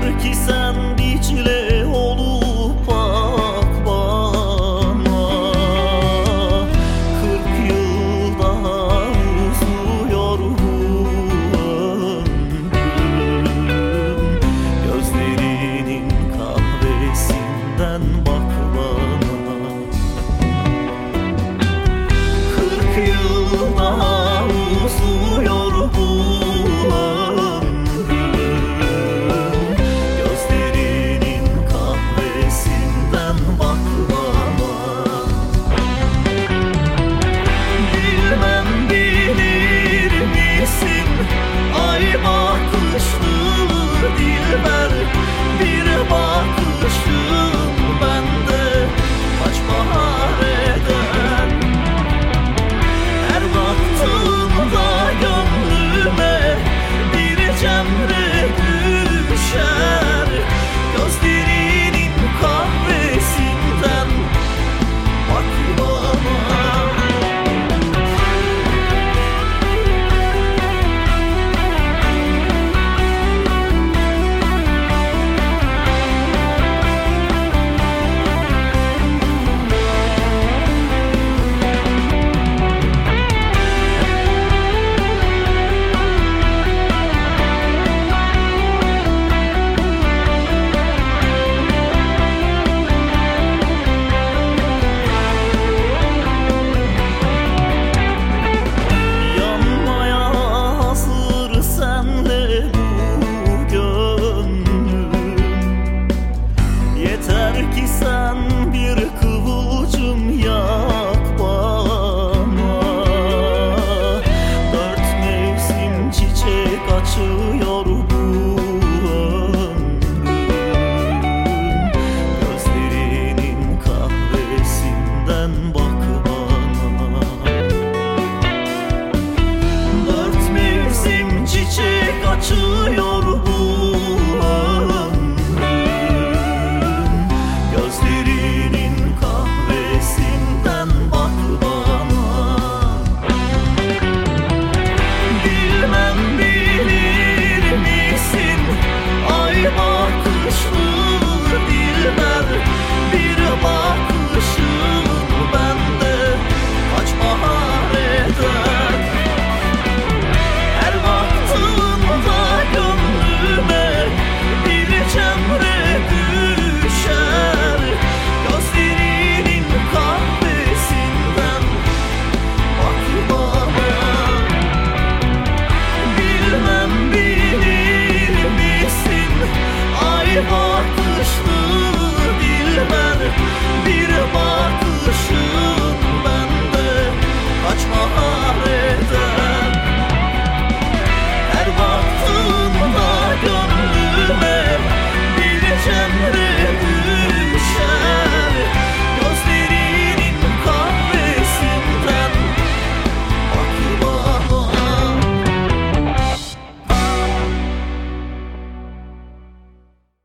Yeter ki sen Dicle olup bak bana. 40 yıl daha uzuyor bu ömrüm. Gözlerinin kahvesinden bak bana. 40 yıl daha uzuyor bu ömrüm. Gözlerinin kahvesinden bak bana. Bilmem bilir misin ay bakışlı dilber, bir bakışın bende kaç bahar eder. Her baktığımda gönlüme bir cemre düşer. Gözlerinin kahvesinden bak bana. Yanmaya hazır senle bu gönlüm. Yeter ki sen bir kıvılcım yak bana. 4 mevsim çiçek açıyor bu ömrüm. Gözlerinin kahvesinden bak bana. 4 mevsim çiçek açıyor bu ömrüm. Gözlerinin kahvesinden bak bana. Bilmem bilir misin ay bakışlı dilber, bir bakışın bende kaç bahar eder. Her baktığımda gönlüme bir cemre düşer. Gözlerinin kahvesinden bak bana. Bilmem bilir misin ay